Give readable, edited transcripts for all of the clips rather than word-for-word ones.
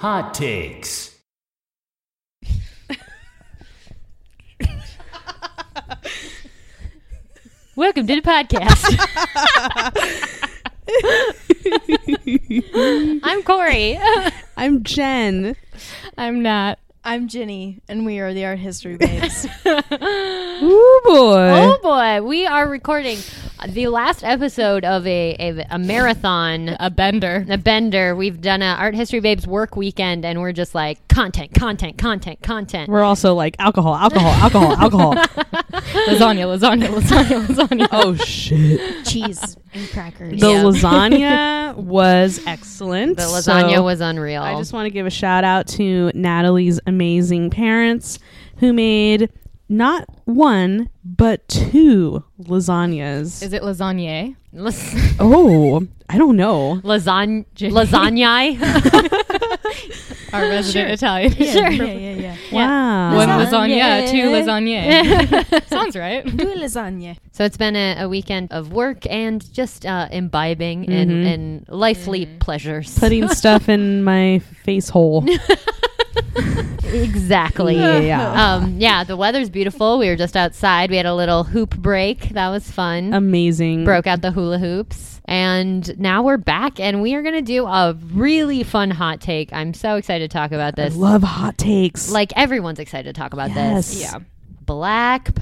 Hot takes. Welcome to the podcast. I'm Corey. I'm Jen. I'm Nat. I'm Ginny, and we are the Art History Babes. Ooh boy. Oh boy, we are recording the last episode of a marathon, A bender. a bender. We've done a Art History Babes work weekend, and we're just like content. We're also like alcohol. Lasagna. Oh shit. Cheese and crackers. The Yeah. lasagna was excellent. The lasagna So was unreal. I just want to give a shout out to Natalie's amazing parents who made not one but two lasagnas. Is it lasagna? Oh, I don't know. Lasagna. Our resident Italian. Yeah. Wow. One Lasagna. lasagna, two lasagna. Sounds right. Do a lasagna. So it's been a weekend of work and just imbibing and lively pleasures. Putting stuff in my face hole. Exactly. Yeah. The weather's beautiful. We were just outside. We had a little hoop break. That was fun. Amazing. Broke out the hula hoops. And now we're back, and we are going to do a really fun hot take. I'm so excited to talk about I this. love hot takes. Like, everyone's excited to talk about Yes. this. Yeah. Black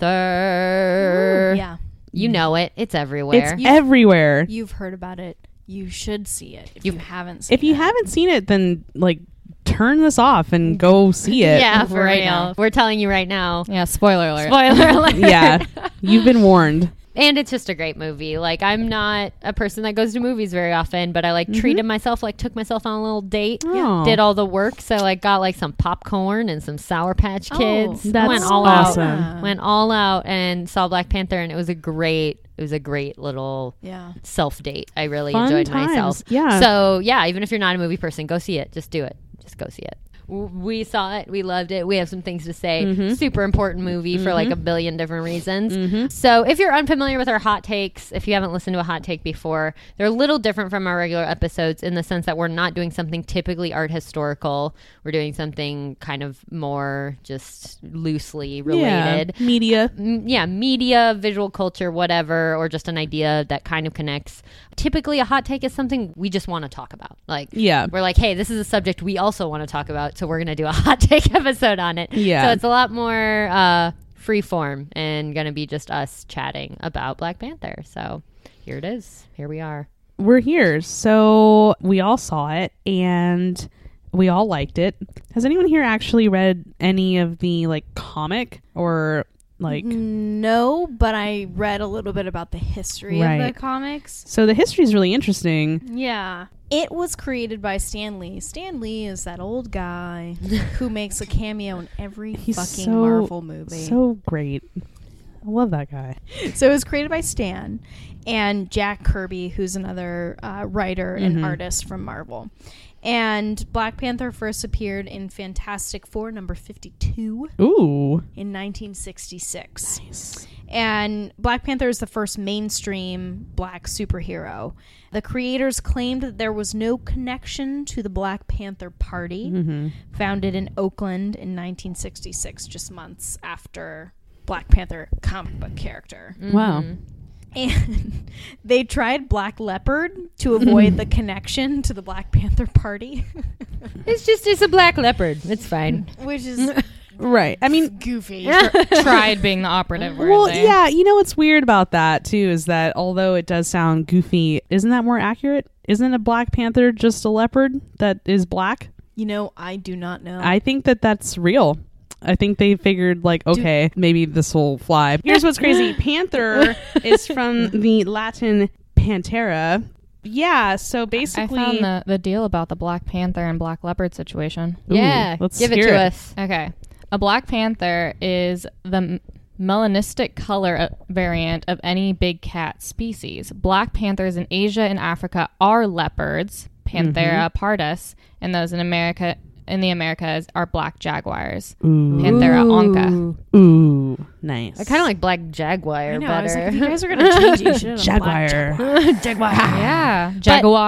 Panther. Yeah. You know it. It's everywhere. It's everywhere. You've heard about it. You should see it if you haven't seen it. If you haven't seen it, then like turn this off and go see it. yeah, for right real. now. We're telling you right now. Yeah, spoiler alert. Spoiler alert. Yeah. You've been warned. And it's just a great movie. Like, I'm not a person that goes to movies very often, but I like treated myself, like took myself on a little date, Oh. did all the work. So like got like some popcorn and some Sour Patch Kids. That's went all awesome. out. Went all out and saw Black Panther, and it was a great little Yeah. self date. I really Fun enjoyed times. myself. Yeah. So yeah, even if you're not a movie person, go see it. Just do it. Just go see it. We saw it. We loved it. We have some things to say. Super important movie for like a billion different reasons. So if you're unfamiliar with our hot takes, if you haven't listened to a hot take before, they're a little different from our regular episodes in the sense that we're not doing something typically art historical. We're doing something kind of more just loosely related. Yeah. Media. Media, visual culture, whatever, or just an idea that kind of connects. Typically, a hot take is something we just want to talk about. Like, Yeah. we're like, hey, this is a subject we also want to talk about, so we're going to do a hot take episode on it. Yeah. So it's a lot more free form and going to be just us chatting about Black Panther. So here it is. Here we are. We're here. So we all saw it and we all liked it. Has anyone here actually read any of the like comic or like No, but I read a little bit about the history of Right. the comics. so the history is really interesting. Yeah. It was created by Stan Lee. Stan Lee is that old guy who makes a cameo in every He's fucking so- Marvel movie. So great. I love that guy. So it was created by Stan and Jack Kirby, who's another writer and artist from Marvel. And Black Panther first appeared in Fantastic Four number 52 Ooh. in 1966. Nice. And Black Panther is the first mainstream black superhero. The creators claimed that there was no connection to the Black Panther Party, founded in Oakland in 1966, just months after Black Panther comic book character. Wow. And they tried Black Leopard to avoid the connection to the Black Panther Party, It's a black leopard. It's fine. which is Right. I mean, goofy. Tried being the operative word. well, there. yeah, you know what's weird about that too is that although it does sound goofy, isn't that more accurate? Isn't a Black Panther just a leopard that is black? You know, I do not know. I think that that's real. I think they figured like, okay, maybe this will fly. Here's what's crazy. Panther is from the Latin Pantera. Yeah, so I basically found the deal about the Black Panther and Black Leopard situation. Ooh, Yeah. let's Give it hear to it. us. Okay. A Black Panther is the melanistic color variant of any big cat species. Black panthers in Asia and Africa are leopards, Panthera pardus, and those in the Americas are black jaguars, Panthera onca. Ooh, nice. I kind of like black jaguar I know. I was like, better. if you guys are gonna change it, you should have Jaguar. Jaguar. Yeah, jaguar.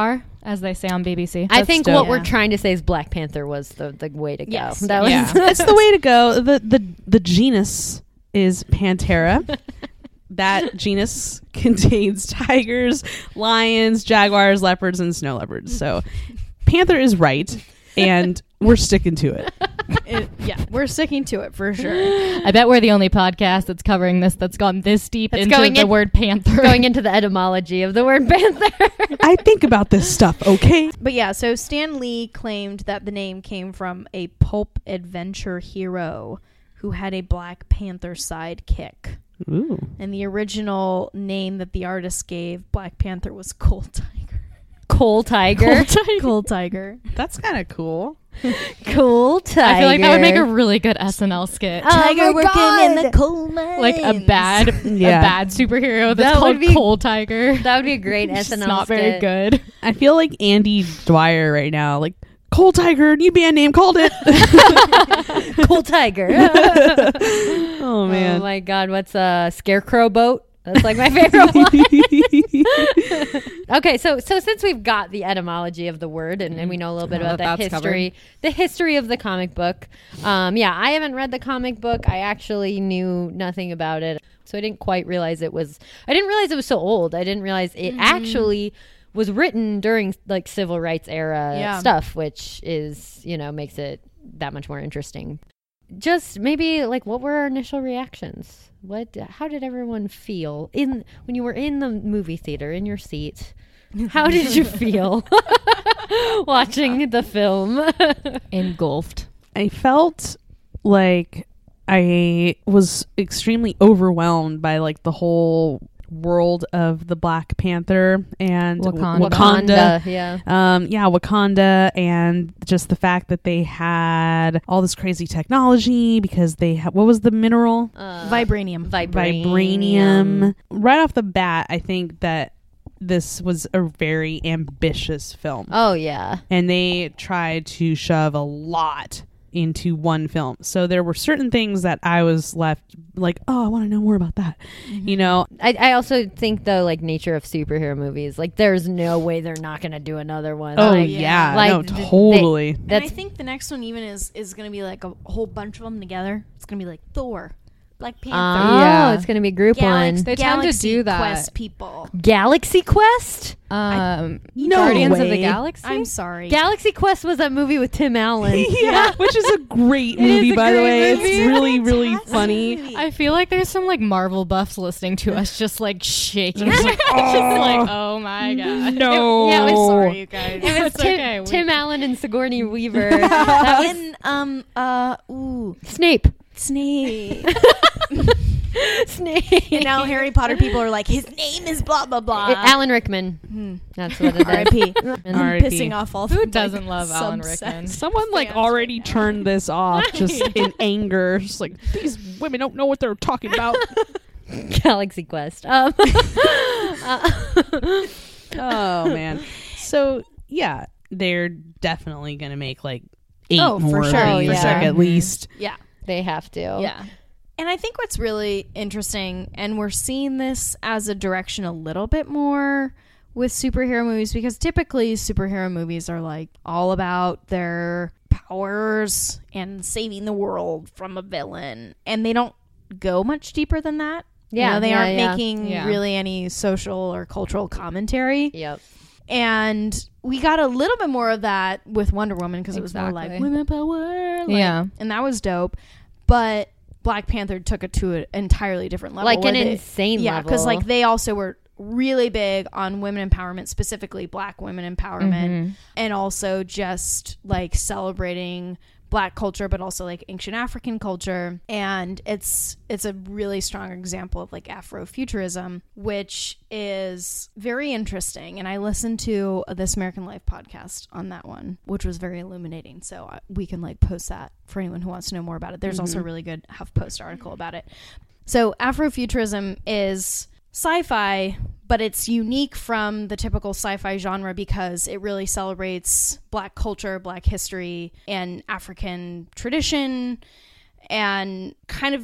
as they say on BBC. I think dope. what we're Yeah. trying to say is Black Panther was the way to go. Yes. That was Yeah, it's the way to go. The genus is Panthera. That genus contains tigers, lions, jaguars, leopards, and snow leopards. So Panther is right, and we're sticking to it. We're sticking to it for sure. I bet we're the only podcast that's covering this that's gone this deep That's into going the in- word panther. going into the etymology of the word panther. I think about this stuff, okay? But yeah, so Stan Lee claimed that the name came from a pulp adventure hero who had a Black Panther sidekick. Ooh. And the original name that the artist gave Black Panther was Coal Tiger. Coal tiger. Coal Tiger. That's kind of cool. Cool tiger. I feel like that would make a really good SNL skit. Oh my God. coal mines. Like a bad superhero that's That would called be- Coal Tiger. That would be a great It's SNL not very skit. good. I feel like Andy Dwyer right now. Like, Coal Tiger, new band name, called it. Cool tiger. Oh, Oh man. my God, what's a scarecrow boat? That's like my favorite one. Okay, so since we've got the etymology of the word and we know a little bit about the that's history of the comic book. I haven't read the comic book. I actually knew nothing about it. So I didn't quite realize it was so old. I didn't realize it actually was written during like civil rights era stuff, which is, makes it that much more interesting. Just maybe like, what were our initial reactions? How did everyone feel when you were in the movie theater in your seat? How did you feel watching the film? Engulfed. I felt like I was extremely overwhelmed by like the whole world of the Black Panther and Wakanda. Yeah. Wakanda, and just the fact that they had all this crazy technology because they what was the mineral? Vibranium. Vibranium. Right off the bat, I think that this was a very ambitious film. Oh yeah. And they tried to shove a lot into one film. So there were certain things that I was left like, oh, I want to know more about that. I also think the like nature of superhero movies, like there's no way they're not gonna do another one. Oh Like, yeah, like, no, th- totally. And I That's think the next one even is going to be like a whole bunch of them together. It's going to be like Thor, Black Panther, Yeah. it's gonna be group one. They tend to Galaxy do that. Quest people. Galaxy Quest. No Guardians of the way. Galaxy. I'm sorry. Galaxy Quest was that movie with Tim Allen. Yeah, which is a great is movie, a by the great way. movie. It's really, really funny. I feel like there's some like Marvel buffs listening to us, just like shaking, just like, oh my god, No. Yeah, it was Sorry, you guys. It was It's okay. Tim Allen and Sigourney Weaver. That was And Snape. Snape. Snape. And now Harry Potter people are like, his name is blah blah blah. Alan Rickman. That's what it is. R.I.P. And R.I.P. Pissing off all Who the, doesn't like, love Alan subsets. Rickman? Someone like Fans already right now. turned this off just in anger. Just like, these women don't know what they're talking about. Galaxy Quest. Oh man. So yeah, they're definitely gonna make like 8 Oh, for more sure. of Oh, these, yeah. like, at least. Yeah. They have to. Yeah. And I think what's really interesting, and we're seeing this as a direction a little bit more with superhero movies, because typically superhero movies are like all about their powers and saving the world from a villain, and they don't go much deeper than that. Yeah, they yeah, aren't yeah. making Yeah. really any social or cultural commentary. Yep. And we got a little bit more of that with Wonder Woman, because it was more like Exactly. women power, like, Yeah. and that was dope. But Black Panther took it to an entirely different level, Like where an they- insane yeah, level. because like they also were really big on women empowerment, specifically Black women empowerment, and also just like celebrating Black culture, but also like ancient African culture. And it's a really strong example of like Afrofuturism, which is very interesting. And I listened to This American Life podcast on that one, which was very illuminating. So we can like post that for anyone who wants to know more about it. There's also a really good HuffPost article about it. So Afrofuturism is sci-fi, but it's unique from the typical sci-fi genre because it really celebrates Black culture, Black history, and African tradition, and kind of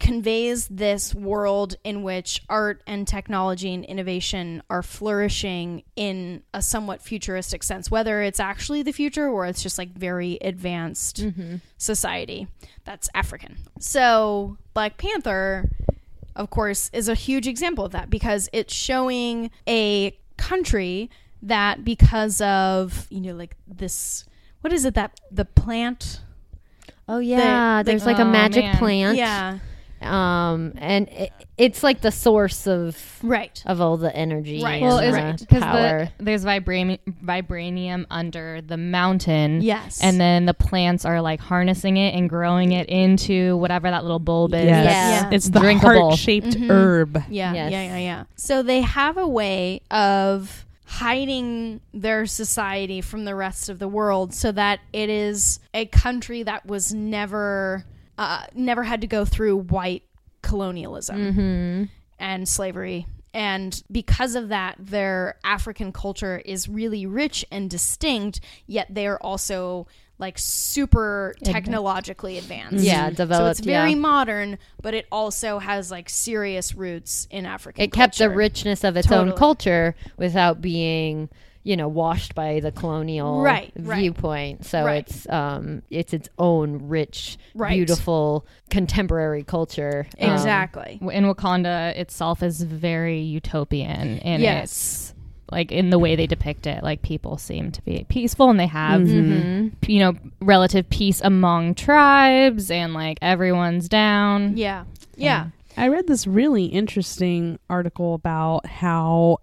conveys this world in which art and technology and innovation are flourishing in a somewhat futuristic sense, whether it's actually the future or it's just like very advanced society that's African. So Black Panther, of course, is a huge example of that, because it's showing a country that, because of, you know, like this, what is it, that the plant? Oh yeah, there's like a magic plant. Yeah. And it's like the source of all the energy. Right. Well, is power. There's vibranium under the mountain. Yes. And then the plants are like harnessing it and growing it into whatever that little bulb is. Yes. Yeah. It's the drinkable. heart-shaped herb. Yeah, Yes. yeah. So they have a way of hiding their society from the rest of the world so that it is a country that was never had to go through white colonialism and slavery. And because of that, their African culture is really rich and distinct, yet they're also like super technologically advanced. Yeah, developed. So it's very modern, but it also has like serious roots in African It kept the culture. richness of its own culture without being, you know, washed by the colonial viewpoint. So it's its own rich, beautiful, contemporary culture. Exactly. In Wakanda itself is very utopian, and it's like in the way they depict it, like people seem to be peaceful and they have, you know, relative peace among tribes, and like everyone's down. Yeah. Yeah. I read this really interesting article about how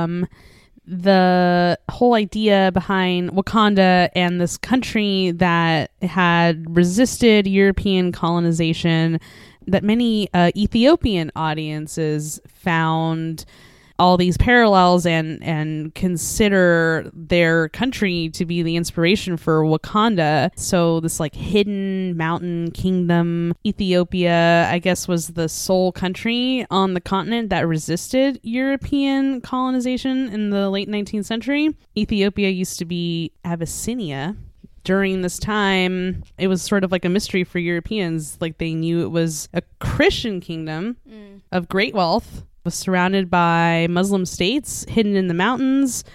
the whole idea behind Wakanda and this country that had resisted European colonization, that many Ethiopian audiences found all these parallels and consider their country to be the inspiration for Wakanda. So this like hidden mountain kingdom, Ethiopia, I guess, was the sole country on the continent that resisted European colonization in the late 19th century. Ethiopia used to be Abyssinia. During this time, it was sort of like a mystery for Europeans. Like, they knew it was a Christian kingdom of great wealth, was surrounded by Muslim states, hidden in the mountains.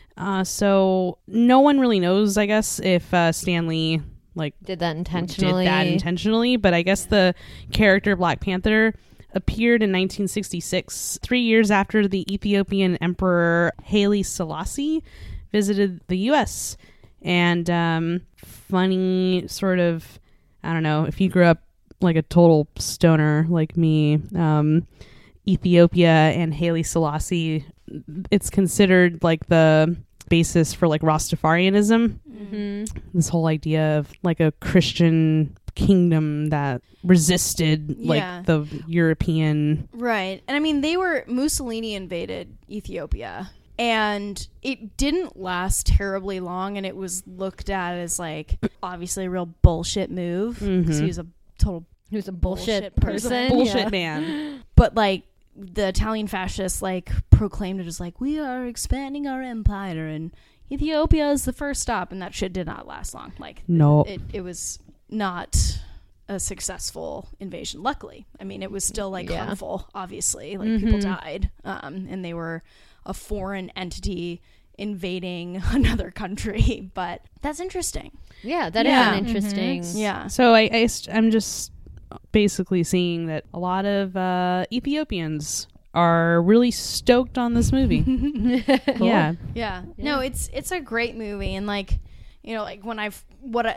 So no one really knows, I guess, if Stan Lee did that intentionally. But I guess the character Black Panther appeared in 1966, 3 years after the Ethiopian Emperor Haile Selassie visited the U.S. And funny sort of, I don't know, if you grew up like a total stoner like me, Ethiopia and Haile Selassie, it's considered like the basis for like Rastafarianism. This whole idea of like a Christian kingdom that resisted like the European. Right. And I mean, Mussolini invaded Ethiopia, and it didn't last terribly long, and it was looked at as like obviously a real bullshit move, because he was a total bullshit person. Bullshit man. But like the Italian fascists like proclaimed it as like, we are expanding our empire and Ethiopia is the first stop, and that shit did not last long. Like, no, it was not a successful invasion. Luckily, I mean, it was still like harmful. Obviously, like people died, and they were a foreign entity invading another country. But that's interesting. Yeah, that is an interesting. Yeah. So I'm just basically seeing that a lot of Ethiopians are really stoked on this movie. Cool. Yeah. No, it's a great movie, and like, you know, like when I've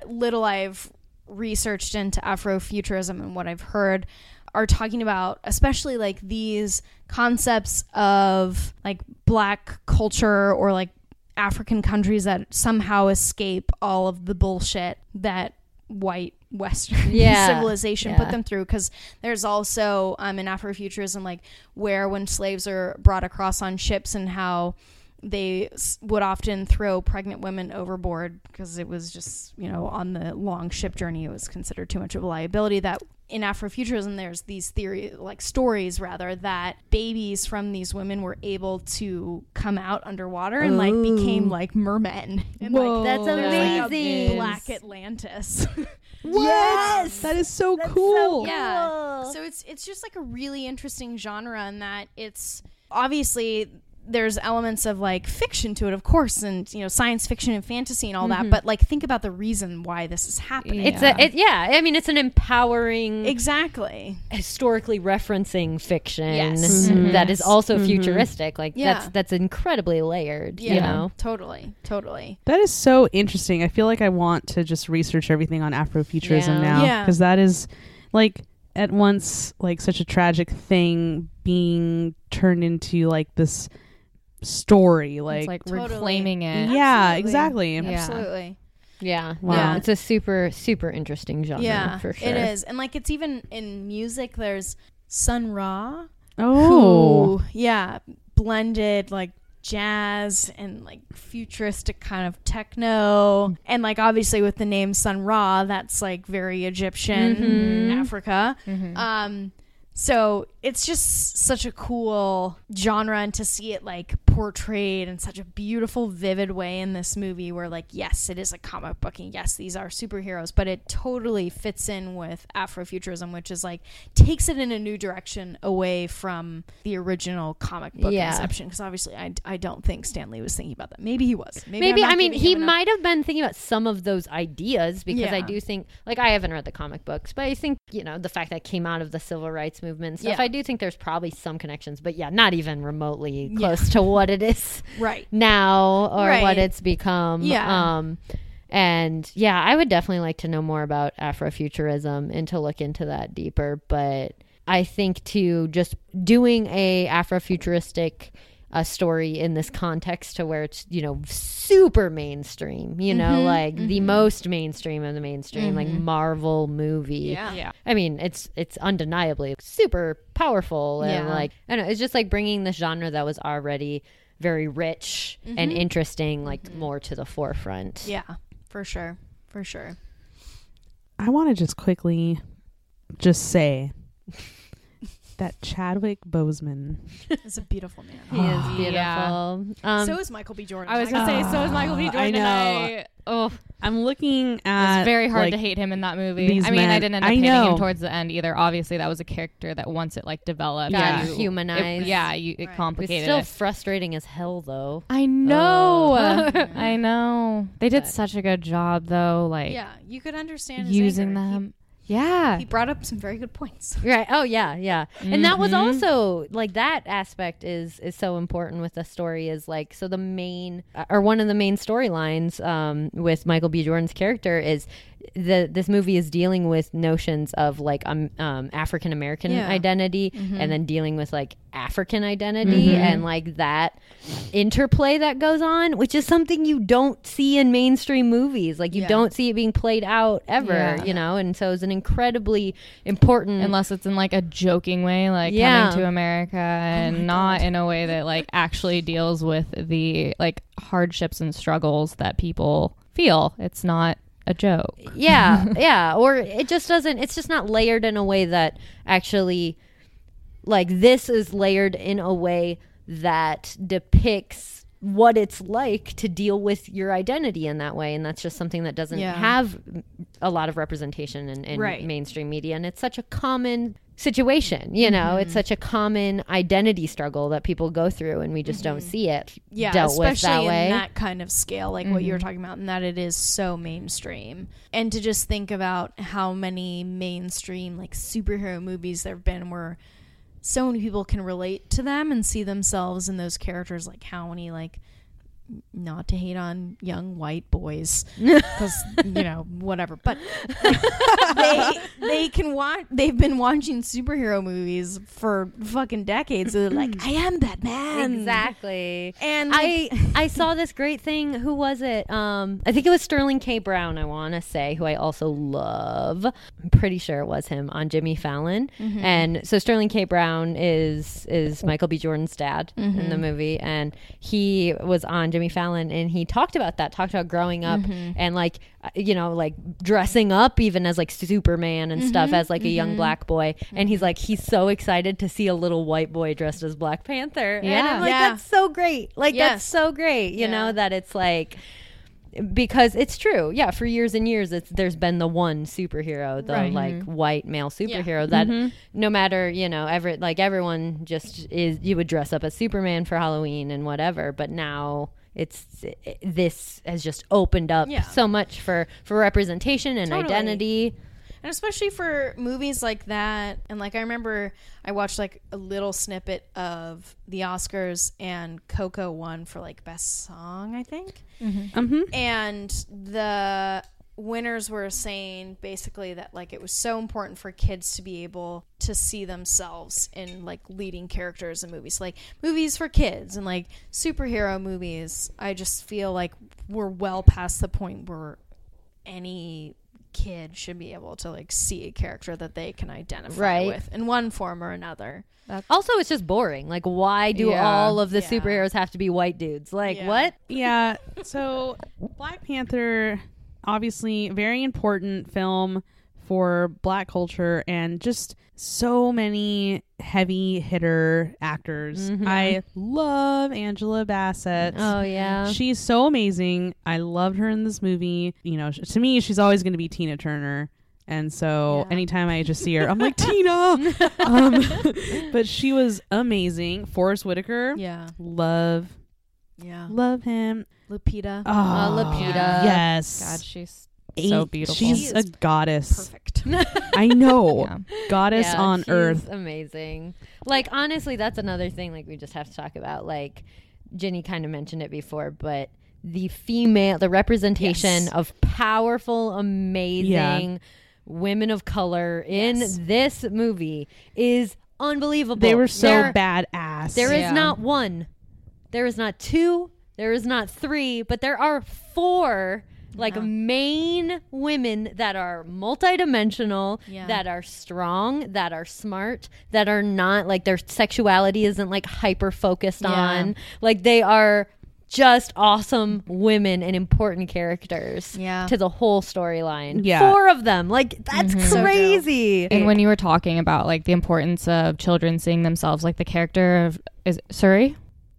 researched into Afrofuturism and what I've heard are talking about, especially like these concepts of like Black culture or like African countries that somehow escape all of the bullshit that white Western civilization put them through. Because there's also in Afrofuturism, like where when slaves are brought across on ships and how they would often throw pregnant women overboard because it was just, you know, on the long ship journey it was considered too much of a liability, that in Afrofuturism, there's these stories rather, that babies from these women were able to come out underwater and like became like mermen. And Whoa. That's there's, like, amazing. a Black Atlantis. Yes, that is so That's cool. so Yeah. cool. So it's just like a really interesting genre in that it's obviously there's elements of like fiction to it, of course, and you know, science fiction and fantasy and all that, but like think about the reason why this is happening. I mean, it's an empowering, Exactly. historically referencing fiction Yes. that is also futuristic. Like Yeah. that's incredibly layered. Yeah. You know. Totally. That is so interesting. I feel like I want to just research everything on Afrofuturism Yeah. now, Yeah. because that is like at once like such a tragic thing being turned into like this story. Like, It's like Totally. reclaiming it. yeah, Absolutely. exactly. Yeah. Absolutely. Yeah. Wow. Yeah. It's a super, super interesting genre Yeah, for sure. it is. And like it's even in music, there's Sun Ra, Oh, who, yeah, blended like jazz and like futuristic kind of techno. And like obviously with the name Sun Ra, that's like very Egyptian, Africa. So it's just such a cool genre, and to see it like portrayed in such a beautiful, vivid way in this movie where like, yes, it is a comic book and yes, these are superheroes, but it totally fits in with Afrofuturism, which is like takes it in a new direction away from the original comic book Yeah. inception. Because obviously I don't think Stan Lee was thinking about that. Maybe he was. Maybe I'm not I mean giving he him enough- might have been thinking about some of those ideas, because I Yeah. do think, like, I haven't read the comic books, but I think, you know, the fact that it came out of the civil rights movement and stuff, Yeah. I do think there's probably some connections, but yeah, not even remotely close to what it is Right. now or Right. what it's become. Yeah. And yeah, I would definitely like to know more about Afrofuturism and to look into that deeper. But I think too, just doing a Afrofuturistic story in this context to where it's, you know, super mainstream, you know, like the most mainstream of the mainstream, like Marvel movie. Yeah. Yeah. I mean, it's undeniably super powerful, and Yeah. like, I don't know, it's just like bringing the genre that was already very rich and interesting, like more to the forefront. Yeah, for sure. For sure. I want to just quickly just say that Chadwick Boseman. It's a beautiful man. He is beautiful. Yeah. So is Michael B. Jordan. I was gonna say, so is Michael B. Jordan. I know. And oh, I'm looking at. it's very hard like, to hate him in that movie. these I mean, I men- didn't end up I hating know. him towards the end either. Obviously, that was a character that once it like developed, Got you- humanized. it It Right. complicated was still it. frustrating as hell, though. I know. Oh. I know. They did But- such a good job, though. Like Yeah, you could understand his using anger. them. Yeah. He brought up some very good points. Right. Oh yeah, yeah. And that was also like, that aspect is so important with the story, is like, so the main or one of the main storylines with Michael B. Jordan's character is this movie is dealing with notions of like African American Yeah. identity, and then dealing with like African identity and like that interplay that goes on, which is something you don't see in mainstream movies. Like you Yeah. don't see it being played out ever, Yeah. you know. And so it's an incredibly important, Unless it's in like a joking way, like Yeah. coming to America, and not in a way that like actually deals with the like hardships and struggles that people feel. It's not a joke. yeah, yeah, or it just doesn't, it's just not layered in a way that actually, like, this is layered in a way that depicts what it's like to deal with your identity in that way, and that's just something that doesn't Yeah. have a lot of representation in Right. mainstream media, and it's such a common situation, you know. It's such a common identity struggle that people go through, and we just don't see it Yeah, dealt with especially that way. in that kind of scale, like what you were talking about, and that it is so mainstream. And to just think about how many mainstream like superhero movies there have been where so many people can relate to them and see themselves in those characters, like how many, like, not to hate on young white boys because you know, whatever, but they can watch, they've been watching superhero movies for fucking decades, so they're like, I am that man. Exactly. And like, I saw this great thing. Who was it? I think it was Sterling K. Brown, I want to say, who I also love. I'm pretty sure it was him on Jimmy Fallon. And so Sterling K. Brown is Michael B. Jordan's dad in the movie, and he was on Jimmy Jimmy Fallon, and he talked about growing up and like, you know, like dressing up even as like Superman and stuff as like a young black boy. And he's like, he's so excited to see a little white boy dressed as Black Panther. And I'm like, that's so great. Like, that's so great, you know, that it's like, because it's true. Yeah. For years and years, there's been the one superhero, the like white male superhero that no matter, you know, everyone just is, you would dress up as Superman for Halloween and whatever. But now this has just opened up so much for representation and identity. And especially for movies like that. And like, I remember I watched like a little snippet of the Oscars, and Coco won for like best song, I think. And the winners were saying basically that like it was so important for kids to be able to see themselves in like leading characters in movies, like movies for kids and like superhero movies. I just feel like we're well past the point where any kid should be able to like see a character that they can identify with in one form or another. Also, it's just boring. Like, why do all of the superheroes have to be white dudes? Like, what? Yeah. So Black Panther, obviously very important film for Black culture, and just so many heavy hitter actors. I love Angela Bassett. Oh yeah, she's so amazing. I loved her in this movie. You know, to me, she's always going to be Tina Turner. And so anytime I just see her, I'm like, Tina. But she was amazing. Forrest Whitaker. Love him. Lupita. Lupita. Yes. God, she's so beautiful. She's a goddess. Perfect. I know. Goddess on earth. Amazing. Like, honestly, that's another thing like we just have to talk about. Like, Jenny kind of mentioned it before, but the representation of powerful, amazing women of color in this movie is unbelievable. They were so badass. There is not one. There is not two. There is not three, but there are four like main women that are multidimensional, that are strong, that are smart, that are not like their sexuality isn't like hyper focused on. Like, they are just awesome women and important characters to the whole storyline. Four of them. Like, that's crazy. And when you were talking about like the importance of children seeing themselves, like the character of Suri.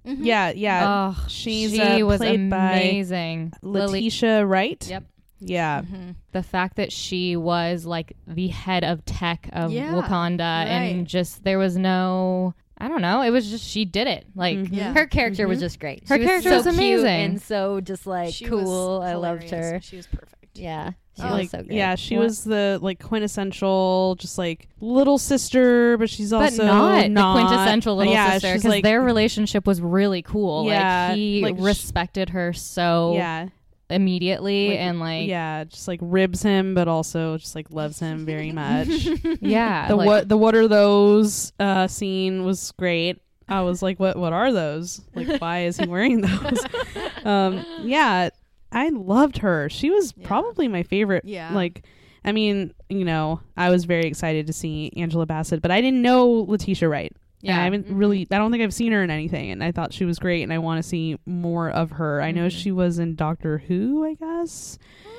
Oh, she was played amazing. By Letitia Wright. Yep. Yeah. The fact that she was like the head of tech of Wakanda, and just there was no, I don't know, it was just, she did it. Like her character was just great. Her character was amazing and so just like cool. I loved her. She was perfect. Yeah. She was so great. Yeah, she was the like quintessential, just like little sister, but she's also not the quintessential little sister, because like, their relationship was really cool. Yeah, like he like respected her so immediately, and like just like ribs him, but also just like loves him very much. The what are those scene was great. I was like, what are those? Like, why is he wearing those? I loved her. She was probably my favorite. Like, I mean, you know, I was very excited to see Angela Bassett, but I didn't know Letitia Wright. I haven't really, I don't think I've seen her in anything, and I thought she was great, and I want to see more of her. I know she was in Doctor Who, I guess.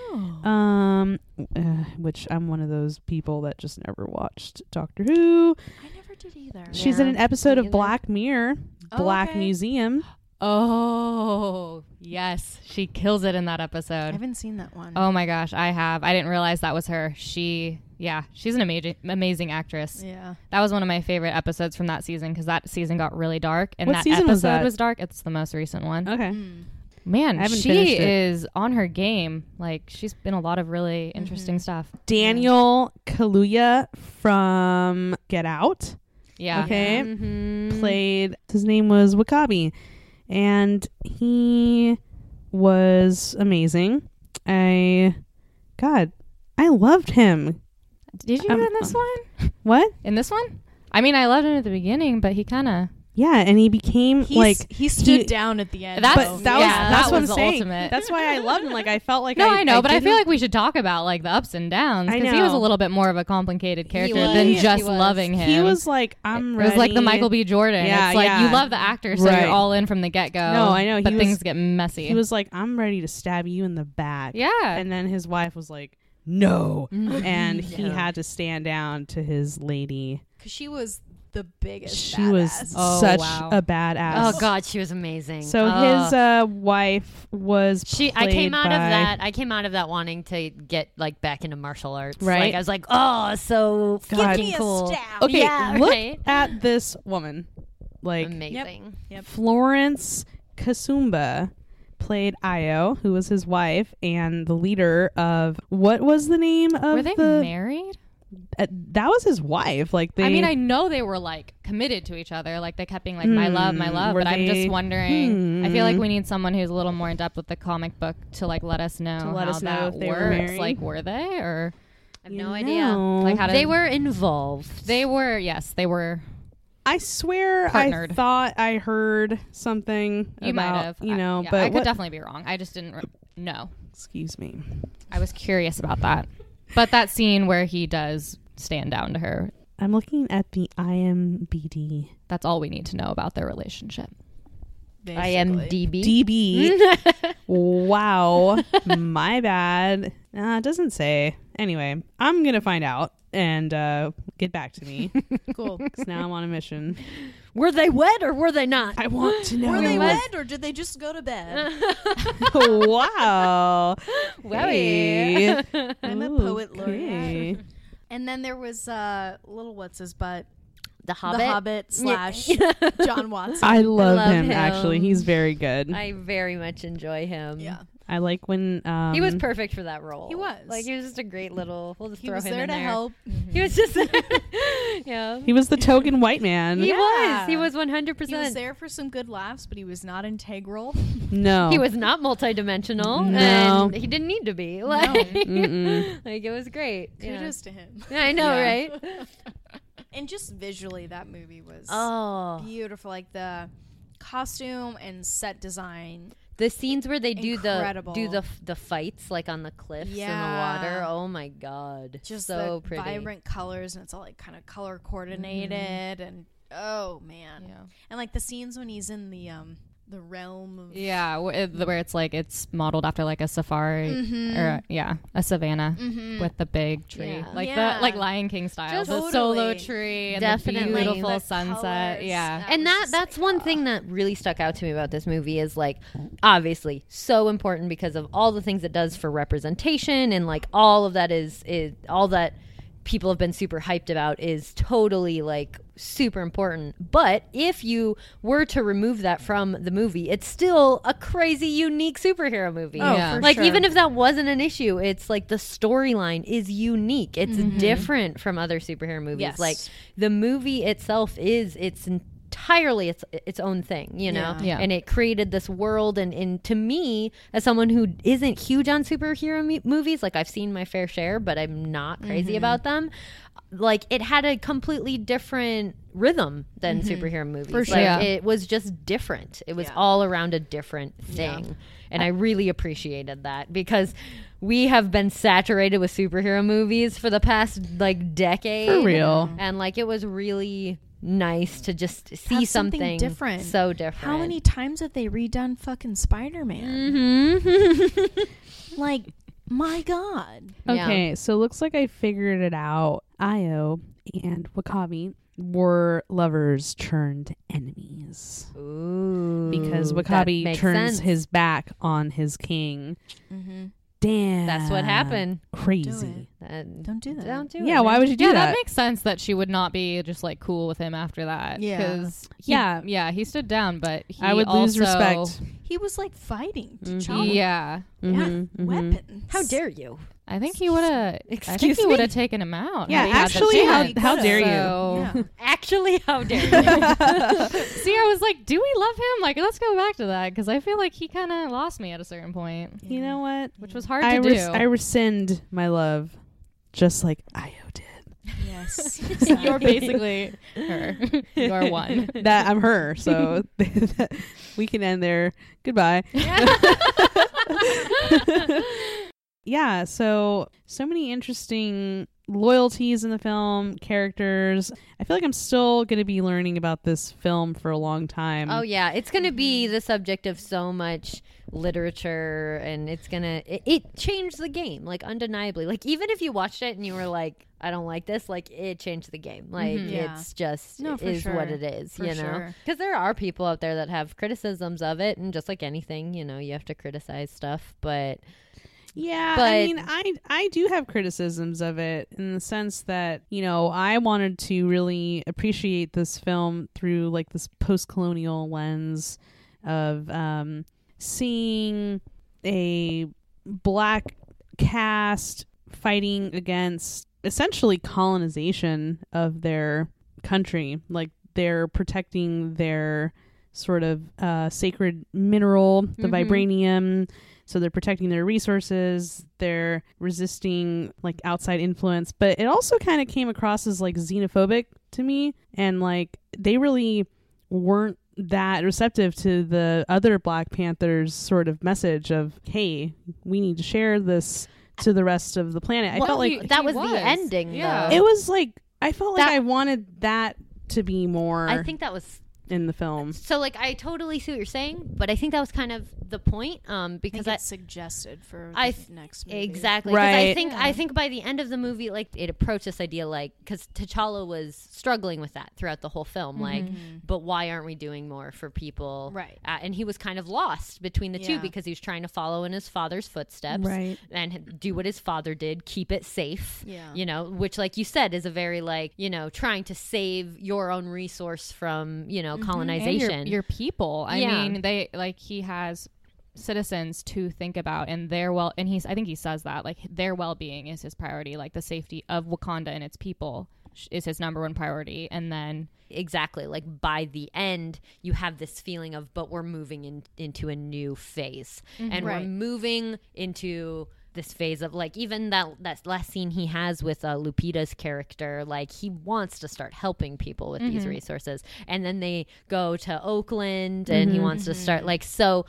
Which I'm one of those people that just never watched Doctor Who. I never did either. She's in an episode of Black Mirror, Black Museum. Oh, yes. She kills it in that episode. I haven't seen that one. Oh my gosh, I have. I didn't realize that was her. She's an amazing actress. Yeah. That was one of my favorite episodes from that season, because that season got really dark. And what that season episode was dark. It's the most recent one. Okay. Man, she is on her game. Like, she's been a lot of really interesting stuff. Daniel Kaluuya from Get Out. Yeah. Okay. Played, his name was W'Kabi. And he was amazing. I loved him. Did you in this one? What? In this one? I mean, I loved him at the beginning, but he kind of Yeah, and he became he stood down at the end. That's- though. But Yeah, that's that what I'm was the saying. ultimate. That's why I loved him. Like I felt like No, I know, but I feel didn't- like we should talk about like the ups and downs I because he was a know. little bit more of a complicated character was. than He just was. loving him. he was like, I'm It ready. was like the Michael B. Jordan. Yeah, it's like yeah. you love the actor, so Right. you're all in from the get go. No, I know. He but was- things get messy. He was like, I'm ready to stab you in the back. yeah. And then his wife was like, no. And he No. had to stand down to his lady. Because she was the biggest. She was badass. Oh, such wow. a badass. Oh God, she was amazing. So Oh. his wife was I came played out of by- that. I came out of that wanting to get like back into martial arts. Right. Like I was like, oh, so God. fucking Give me a cool. stab. Okay, Yeah, look right. at this woman. Like Amazing. Florence Kasumba played Io, who was his wife and the leader of what was the name of Were they the married? that was his wife. Like they I mean, I know they were like committed to each other. Like they kept being like, my love, my love. Were But I'm they- just wondering. I feel like we need someone who's a little more in depth with the comic book to like let us know let how us know that if they were works. married. Like, were they or I have You no idea. know. like how did They were involved. They were. Yes, they were. I swear Partnered. I thought I heard something You about, might have. you know, yeah, but I could what- definitely be wrong. I just didn't know. excuse me. I was curious about that. But that scene where he does stand down to her, I'm looking at the IMBD. that's all we need to know about their relationship. IMDb. DB. Wow. My bad. It doesn't say. Anyway, I'm going to find out and get back to me. Cool. 'Cause now I'm on a mission. Were they wet or were they not? I want to know. Were they wed or did they just go to bed? Wow. Wowie. Hey. I'm a poet laureate. Okay. And then there was little what's his butt, The Hobbit. the Hobbit slash John Watson. I love, love him, him. actually. He's very good. I very much enjoy him. Yeah, I like when He was perfect for that role. He was. Like he was just a great little. We'll just he throw was him there in to there. help. He was just. Yeah. he was the token white man. He Yeah. was. He was 100%. He was there for some good laughs, but he was not integral. No. He was not multidimensional, No. and he didn't need to be. Like, Mm-mm. like it was great. Yeah. Kudos to him. Yeah, I know, Yeah. right? And just visually, that movie was Oh, beautiful. Like the costume and set design. the scenes where they Incredible. do the fights like on the cliffs in the Yeah. water. Oh my god, Just so the pretty. vibrant colors, and it's all like kind of color coordinated. And oh man, Yeah. and like the scenes when he's in the realm of Yeah, where it's like it's modeled after like a safari Mhm. or a savanna Mhm. with the big tree, Yeah. like Yeah. the like Lion King style, Just the solo totally. tree and Definitely. the beautiful The sunset. colors. Yeah, And was that just that's like, one thing that really stuck out to me about this movie is like obviously so important because of all the things it does for representation and like all of that is all that people have been super hyped about is totally like super important. But if you were to remove that from the movie, it's still a crazy unique superhero movie. Oh, Yeah. for Like sure. even if that wasn't an issue, it's like the storyline is unique. It's different from other superhero movies. Yes. Like the movie itself is it's entirely its own thing, you know? Yeah. Yeah. And it created this world and to me, as someone who isn't huge on superhero movies, like I've seen my fair share, but I'm not crazy about them. Like it had a completely different rhythm than superhero movies. For sure. Like Yeah. it was just different. It was Yeah. all around a different thing. And I really appreciated that because we have been saturated with superhero movies for the past like decade. For real. And like it was really nice to just see Have something different. So different. How many times have they redone fucking Spider-Man? Mm-hmm. Like, my God. Yeah. Okay, so looks like I figured it out. Io and W'Kabi were lovers turned enemies Ooh. because that W'Kabi makes turns sense. his back on his king. Mm-hmm. Damn, That's what happened. Crazy. Don't do that. Don't do it. Yeah, why would you do yeah, that? that makes sense that she would not be just like cool with him after that. Yeah. 'Cause Yeah. he stood down, but he I would lose also- respect. He was like fighting Mhm. T'Challa. Yeah, Yeah, Mhm, mhm. weapons. How dare you? I think he would have. I think Excuse he me? would have taken him out. Yeah, had he had the actually, chance. how dare you? So- Yeah. Actually, how dare you? See, I was like, do we love him? Like, let's go back to that because I feel like he kind of lost me at a certain point, You know what? which was hard I to do. I rescind my love, just like Io did. Yes. You're basically her. You're one. That I'm her, so we can end there. Goodbye. Yeah, so many interesting loyalties in the film, characters. I feel like I'm still going to be learning about this film for a long time. Oh yeah, it's going to be the subject of so much literature, and it's going to it changed the game, like undeniably. Like even if you watched it and you were like, I don't like this, like it changed the game. Like it's just it is what it is, you know. Because there are people out there that have criticisms of it, and just like anything, you know, you have to criticize stuff, but yeah, I mean, I do have criticisms of it in the sense that, you know, I wanted to really appreciate this film through like this post-colonial lens of seeing a black cast fighting against essentially colonization of their country. Like they're protecting their sort of sacred mineral, the vibranium. So they're protecting their resources, they're resisting like outside influence, but it also kind of came across as like xenophobic to me, and like they really weren't that receptive to the other Black Panthers sort of message of, hey, we need to share this to the rest of the planet. Well, I felt like that was the ending, though. It was like, I felt like I wanted that to be more I think that was in the film. So like I totally see what you're saying, but I think that was kind of the point, because I think it's suggested for the next movie. Exactly, right. I think by the end of the movie, like it approached this idea, like, because T'Challa was struggling with that throughout the whole film, like, but why aren't we doing more for people, right? And he was kind of lost between the two because he was trying to follow in his father's footsteps, right, and do what his father did, keep it safe, yeah, you know, which, like you said, is a very, like, you know, trying to save your own resource from, you know, colonization, and your people. I mean, they, like, he has citizens to think about, and their and I think he says that, like, their well-being is his priority, like the safety of Wakanda and its people is his number one priority. And then exactly, like, by the end you have this feeling of, but we're moving into a new phase, and we're moving into this phase of, like, even that last scene he has with Lupita's character, like, he wants to start helping people with these resources, and then they go to Oakland and he wants to start, like, so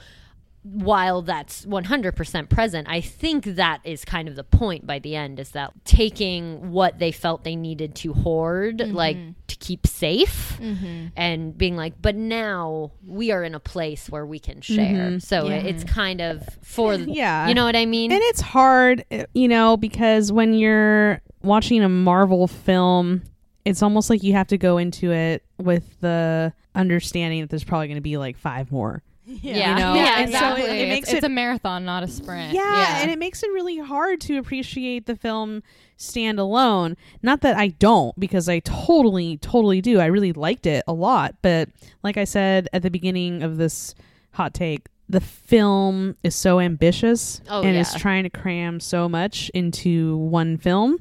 while that's 100% present, I think that is kind of the point by the end, is that taking what they felt they needed to hoard, like, to keep safe, and being like, but now we are in a place where we can share. So it's kind of for, you know what I mean? And it's hard, you know, because when you're watching a Marvel film, it's almost like you have to go into it with the understanding that there's probably going to be like 5 more. Yeah, you know? yeah, And exactly. so it makes it's a marathon, not a sprint. Yeah, and it makes it really hard to appreciate the film standalone. Not that I don't, because I totally do. I really liked it a lot. But like I said at the beginning of this hot take, the film is so ambitious and is trying to cram so much into one film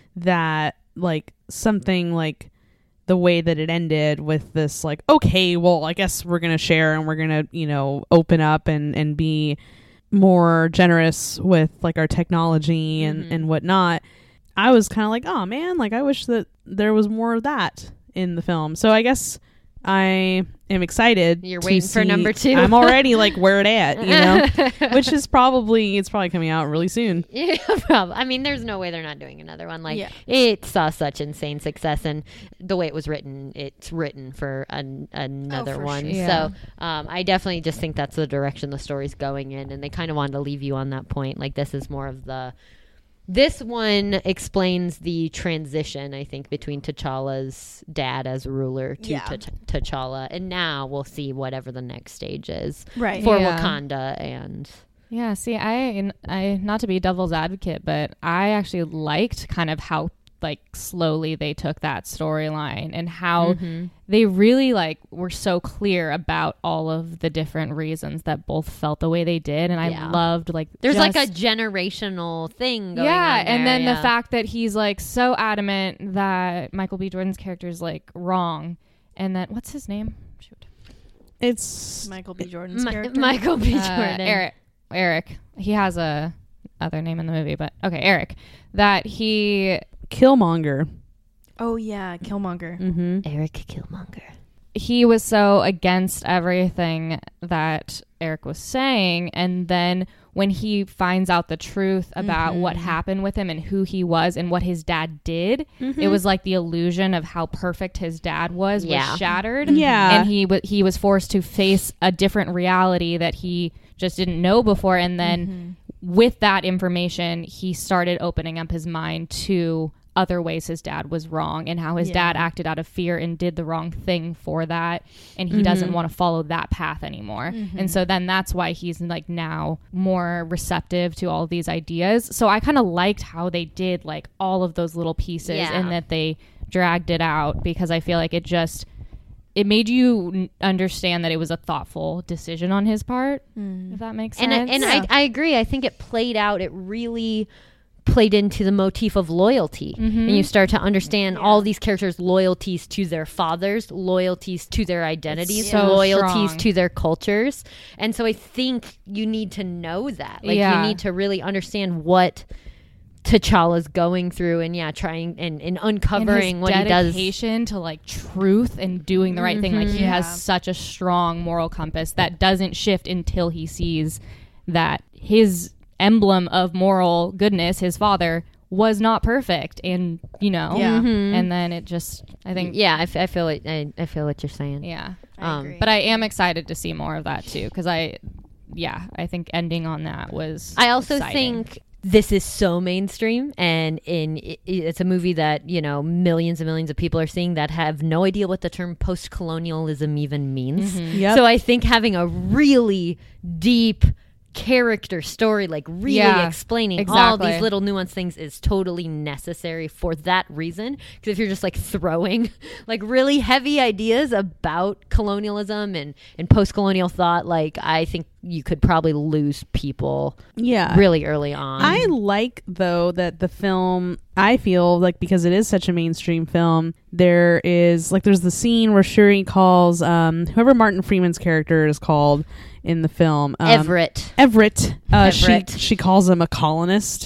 that, like, something like the way that it ended with this, like, okay, well, I guess we're going to share and we're going to, you know, open up and be more generous with, like, our technology and whatnot. I was kind of like, oh man, like, I wish that there was more of that in the film. So I guess I am excited. You're waiting for number 2. I'm already like, where it at, you know, which is probably coming out really soon. Yeah, probably. I mean, there's no way they're not doing another one. Like, it saw such insane success, and the way it was written, it's written for another one. Sure. So I definitely just think that's the direction the story's going in, and they kind of wanted to leave you on that point. Like, this is more of the... This one explains the transition, I think, between T'Challa's dad as ruler to T'Challa, and now we'll see whatever the next stage is for Wakanda. And see, I not to be devil's advocate, but I actually liked kind of how, like, slowly they took that storyline and how they really, like, were so clear about all of the different reasons that both felt the way they did. And I loved, like, there's like a generational thing going on there, and then the fact that he's, like, so adamant that Michael B. Jordan's character is, like, wrong, and that, what's his name? Shoot. It's Michael B. Jordan's character. Michael B. Jordan. Eric. He has a other name in the movie, but okay, Eric. That he... Killmonger. Oh yeah, Killmonger. Mm-hmm. Eric Killmonger. He was so against everything that Eric was saying, and then when he finds out the truth about what happened with him and who he was and what his dad did, it was like the illusion of how perfect his dad was shattered. Yeah. And he was forced to face a different reality that he just didn't know before, and then with that information he started opening up his mind to other ways his dad was wrong and how his dad acted out of fear and did the wrong thing for that, and he doesn't want to follow that path anymore. And so then that's why he's like now more receptive to all these ideas. So I kind of liked how they did like all of those little pieces and that they dragged it out, because I feel like it made you understand that it was a thoughtful decision on his part, if that makes sense. And I agree. I think it played out. It really played into the motif of loyalty, and you start to understand all these characters' loyalties to their fathers, loyalties to their identities, loyalties to their cultures. And so I think you need to know that, like you need to really understand what T'Challa's going through, and trying and uncovering what he does. Dedication to like truth and doing the right thing. Like he has such a strong moral compass that doesn't shift until he sees that his emblem of moral goodness, his father, was not perfect, and and then it just, I think, I feel it. I feel what you're saying. I agree. but I am excited to see more of that too, because I think ending on that was I also exciting. think this is so mainstream, and it's a movie that millions and millions of people are seeing that have no idea what the term post-colonialism even means. Yep. So I think having a really deep character story, like really explaining all these little nuanced things, is totally necessary for that reason. Because if you're just like throwing like really heavy ideas about colonialism and post-colonial thought, like I think you could probably lose people really early on. I like, though, that the film, I feel like, because it is such a mainstream film, there's the scene where Shuri calls whoever Martin Freeman's character is called in the film, Everett. She calls him a colonist.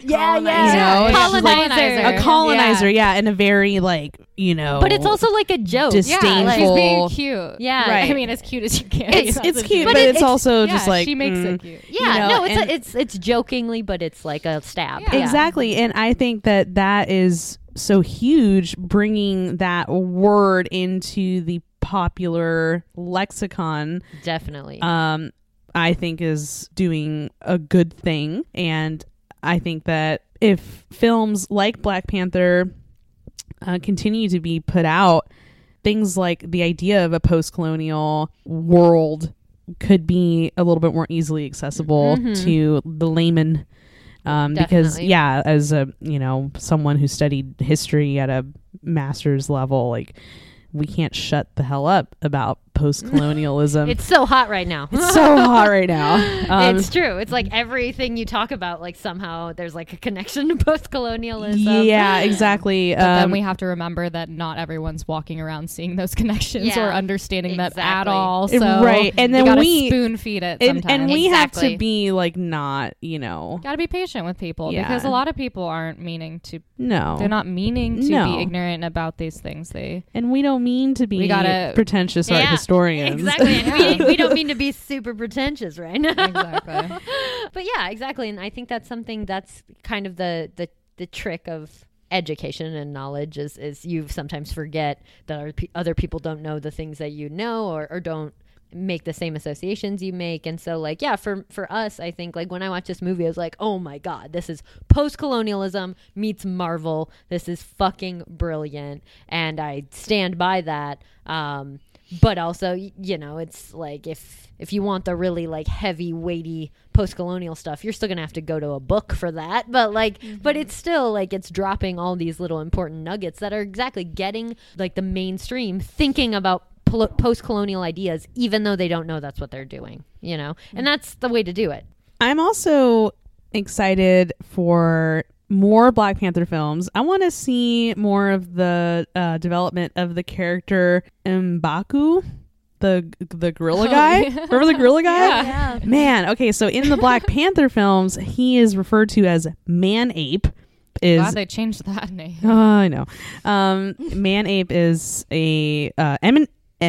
Colonizer. A colonizer, in a very like, but it's also like a joke. Disdainful. She's being cute. Yeah, right. I mean, as cute as you can. It's cute, but it's also just like she makes it cute. It's jokingly, but it's like a stab. Exactly, and I think that is so huge, bringing that word into the popular lexicon. Definitely. I think is doing a good thing, and I think that if films like Black Panther continue to be put out, things like the idea of a post-colonial world could be a little bit more easily accessible to the layman. Because as a someone who studied history at a master's level, like we can't shut the hell up about post-colonialism. It's so hot right now. It's so hot right now. It's true. It's like everything you talk about, like somehow there's like a connection to post-colonialism. Yeah, exactly. But then we have to remember that not everyone's walking around seeing those connections or understanding that at all. So right, and then we spoon feed it sometimes. And we have to be like not, Gotta be patient with people because a lot of people aren't meaning to. No, they're not meaning to be ignorant about these things. And we don't mean to be pretentious art historians. Exactly. And we don't mean to be super pretentious right now. Exactly. But yeah, exactly. And I think that's something that's kind of the trick of education and knowledge is you sometimes forget that other people don't know the things that you know or don't make the same associations you make. And so like, for us, I think like when I watched this movie, I was like, oh my God, this is post-colonialism meets Marvel. This is fucking brilliant. And I stand by that. But also, it's like if you want the really like heavy, weighty post-colonial stuff, you're still gonna have to go to a book for that. But like, but it's still like it's dropping all these little important nuggets that are exactly getting like the mainstream thinking about post-colonial ideas, even though they don't know that's what they're doing. And that's the way to do it. I'm also excited for more Black Panther films. I want to see more of the development of the character M'Baku, the gorilla guy. Remember the gorilla guy? Yeah. Man, okay, so in the Black Panther films, he is referred to as Man-Ape, is Glad they changed that name. I know. Man-Ape is an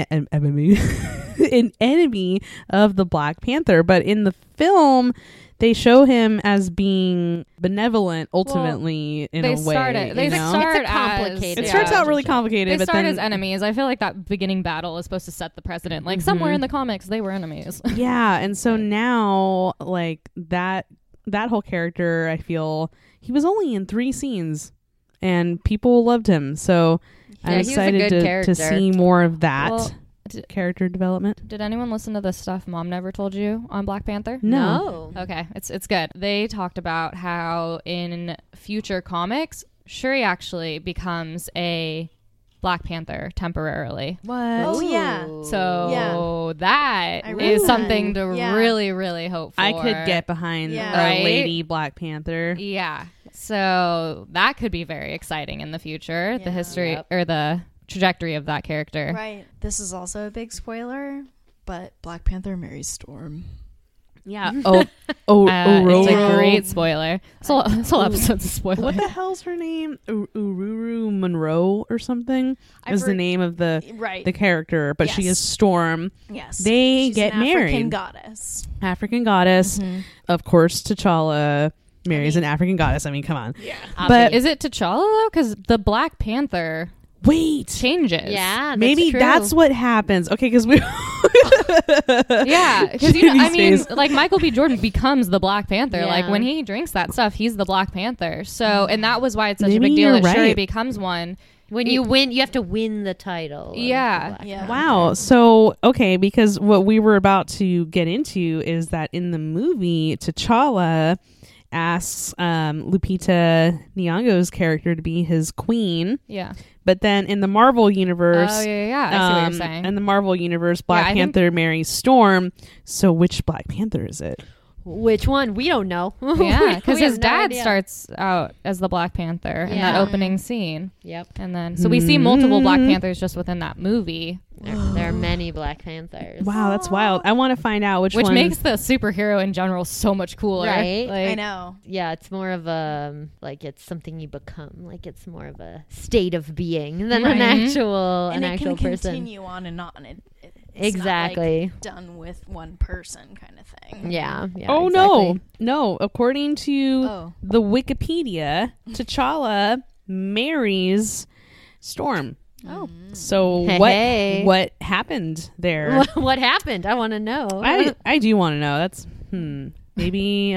enemy of the Black Panther, but in the film they show him as being benevolent ultimately in a way. They you know? start It's a complicated It starts out really relationship. complicated, They but start then as enemies. I feel like that beginning battle is supposed to set the precedent. Like somewhere in the comics, they were enemies. yeah, and so now like that whole character, I feel he was only in 3 scenes and people loved him. So Yeah, I'm he was a excited good to character. see more of that Well, character development. Did anyone listen to the stuff Mom never told you on Black Panther? No. Okay, it's good. They talked about how in future comics, Shuri actually becomes a Black Panther temporarily. What? Oh, yeah. So that I read is that. something to Yeah. really, really hope for. I could get behind Yeah. a Right? lady Black Panther. Yeah. So that could be very exciting in the future. The Yeah. history Yep. or the trajectory of that character. Right. This is also a big spoiler, but Black Panther marries Storm. Yeah. It's a Ororo. great spoiler. This whole episode's a spoiler. What the hell's her name? Ururu Monroe or something is the name of the Right. character, but she Yes. is Storm. Yes. They She's get an African married. goddess. African goddess. Mhm. Of course, T'Challa marries an African goddess. I mean, come on. Yeah. But Is it T'Challa though? Because the Black Panther wait, changes. Yeah, that's maybe true. that's what happens. Okay, because we. Yeah, because I Jimmy's mean, face. like Michael B. Jordan becomes the Black Panther. Yeah. Like when he drinks that stuff, he's the Black Panther. So, and that was why it's such Maybe a big deal you're that Shuri right. becomes one. When you win, you have to win the title. of Yeah. the Black Yeah. Panther. Wow. So, okay, because what we were about to get into is that in the movie, T'Challa asks Lupita Nyong'o's character to be his queen. Yeah. But then in the Marvel universe, Oh yeah. I see what you're saying. in the Marvel universe, Black I think- Panther marries Storm. So which Black Panther is it? Which one? We don't know. Yeah, because We have his no dad idea. starts out as the Black Panther in that Yeah. opening scene, Yep. and then so we see multiple Black Mhm. Panthers just within that movie, There are many Black Panthers. Wow, that's wild. I want to find out which which one. makes the superhero in general so much cooler. Right? Like, I know. Yeah, it's more of a like it's something you become. Like it's more of a state of being than an Right. actual And an it actual can person. continue on and on. It's Exactly. not, like, done with one person kind of thing. Yeah. Yeah. Oh exactly. no. According to Oh. the Wikipedia, T'Challa marries Storm. Oh. So Hey. what happened there? What happened? I want to know. I do want to know. That's maybe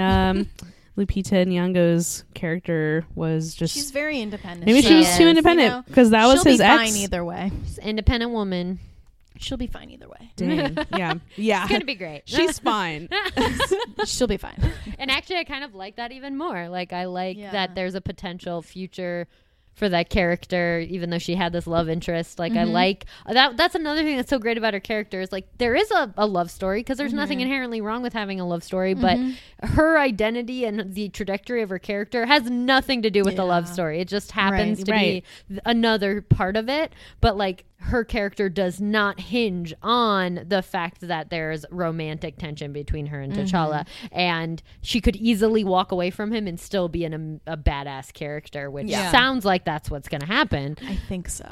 Lupita Nyong'o's character was just She's very independent. maybe she was is. too You independent because that was she'll his be ex. fine either way. She's an independent woman. She'll be fine either way. Dang. Yeah. It's gonna be great. She's fine. She'll be fine. And actually, I kind of like that even more. Like, I like Yeah. that there's a potential future for that character, even though she had this love interest. Like, I like that. That's another thing that's so great about her character is like there is a love story because there's nothing inherently wrong with having a love story, but her identity and the trajectory of her character has nothing to do with the love Yeah. story. It just happens Right. to Right. be another part of it. But like her character does not hinge on the fact that there's romantic tension between her and T'Challa, and she could easily walk away from him and still be a badass character, which Yeah. sounds like that's what's going to happen. I think so.